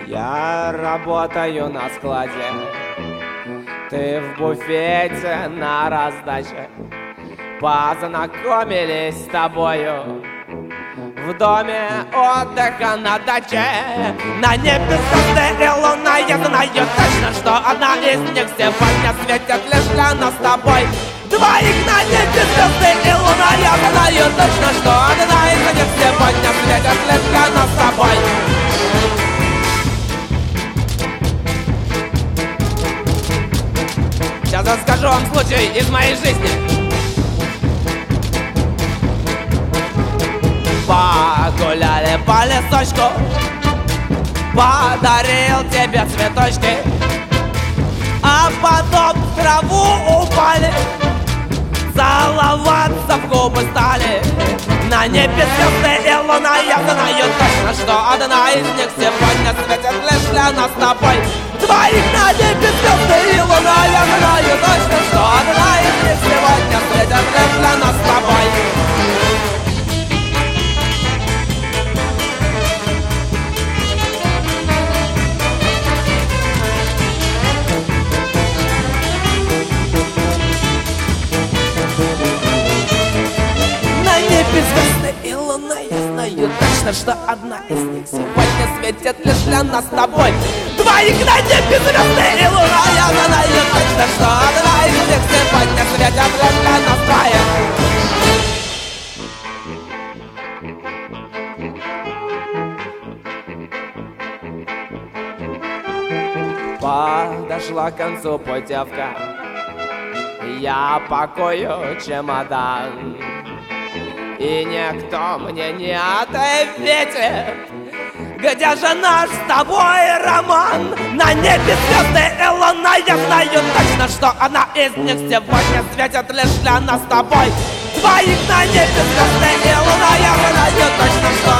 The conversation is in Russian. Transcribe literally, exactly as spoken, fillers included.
Я работаю на складе, ты в буфете на раздаче. Познакомились с тобою в доме отдыха на даче. На небе звезды и луна, я знаю точно, что одна из них сегодня светит лишь для нас с тобой. Двоих на небе звезды и луна, я знаю точно, что одна из них сегодня светит лишь для нас с тобой. Сейчас расскажу вам случай из моей жизни. Погуляли по лесочку, подарил тебе цветочки, а потом в траву упали, целоваться в губы стали. На небе звезды и луна, я знаю точно, что одна из них сегодня светит лишь для нас с тобой. Двоих на небе звезды и луна, я знаю точно, что одна из них сегодня светит лишь для нас с тобой. Звезды и луна, я знаю точно, что одна из них сегодня светит лишь для нас с тобой. Двоих на небе звезды и луна, я знаю точно, что одна из них сегодня светит лишь для нас троих. Подошла к концу путевка, я пакую чемодан, и никто мне не ответит, где же наш с тобой роман. На небе звезды и луна, я знаю точно, что одна из них сегодня светит лишь для нас с тобой. Двоих на небе звезды и луна, я знаю точно, что